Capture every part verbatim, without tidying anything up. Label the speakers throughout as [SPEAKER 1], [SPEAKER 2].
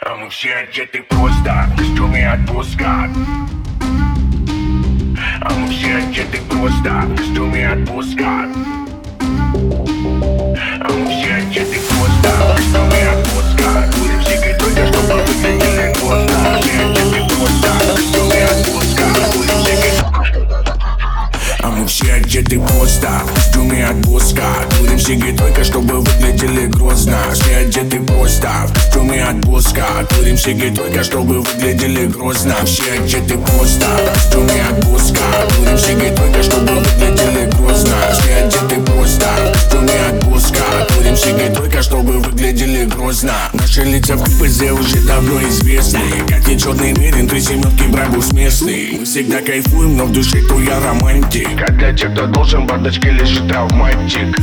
[SPEAKER 1] А мы все одеты просто в костюме отпуска. А мы все одеты просто в костюме отпуска. А мы все одеты просто в костюме отпуска. Курим сигареты, чтобы выглядели грозно. Все одеты просто в костюме отпуска. Курим сигареты. А мы все одеты просто в костюме отпуска. Курим сиги только чтобы выглядели грозно. Все одеты просто в костюме отпуска. Курим сиги только чтобы выглядели грозно. Все одеты просто в костюме отпуска. Курим сиги только чтобы выглядели грозно. Все одеты просто в костюме отпуска. Курим сиги только чтобы выглядели грозно. Наши лица в КПЗ уже давно известны. Как и черный мерин, три семерки брабус местный. Мы всегда кайфуем, но в душе то я романтик. Как для тех, кто должен, бардачки лежит травматик.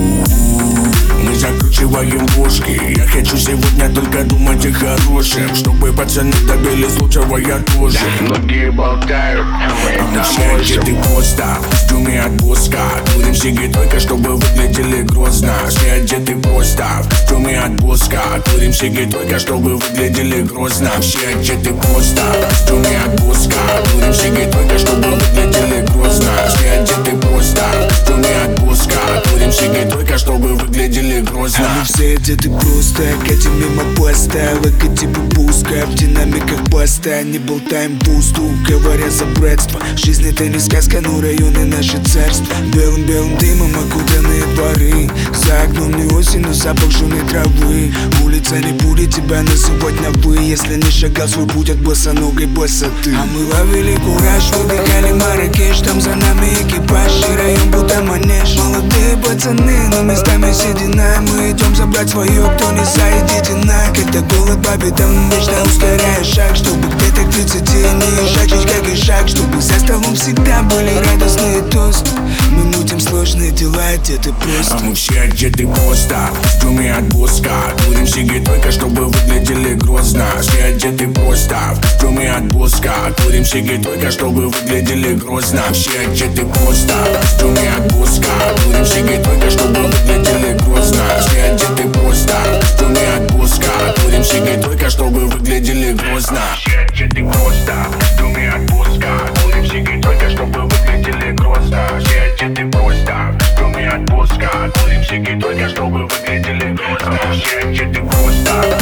[SPEAKER 1] У-у-у, мы закручиваем бошки. Я хочу сегодня только думать о хорошем, чтобы пацаны добились лучшего, я тоже. Многие болтают, а мы все одеты просто в костюме отпуска. Курим сиги только чтобы выглядели грозно. Все одеты просто в костюме отпуска. Курим сиги только чтобы выглядели грозно. Все одеты просто в костюме отпуска. Курим сиги только чтобы выглядели грозно. Все одеты просто в костюме отпуска. Курим сиги только чтобы выглядели грозно.
[SPEAKER 2] А мы все одеты просто, катим мимо поста. Выкати пуска, в динамиках баста. Не болтаем пусту, говоря за братство. Жизнь это не сказка, но районы наши царства. Белым-белым дымом окутанные дворы. За окном не осень, но запах жженой травы. Улица не будет тебя называть на вы, если не шагал свой путь от босоногой босоты. А мы ловили кураж, выбегали Марракеш. Там за нами экипаж, и район будто манеж. Молодые пацаны, но местами седина. Мы идем забрать свое, кто не за, идите на. Когда голод по бедам, вечно ускоряя шаг, чтобы где-то к тридцати не шагчить, как и шаг. Чтобы за столом всегда были радостные тосты. Мы мутим сложные дела, одеты просто.
[SPEAKER 1] А мы все одеты просто в костюме отпуска. Курим сиги только чтобы выглядели грозно. Все одеты просто в костюме отпуска. Курим сиги только чтобы выглядели грозно. Все одеты просто в костюме отпуска. Курим сиги только чтобы выглядели грозно. Все одеты просто в костюме отпуска. Курим сиги только чтобы выглядели грозно. Все одеты просто в костюме отпуска. Курим сиги только чтобы выглядели грозно. Все одеты просто в костюме отпуска. Курим сиги только чтобы выглядели грозно. Все одеты просто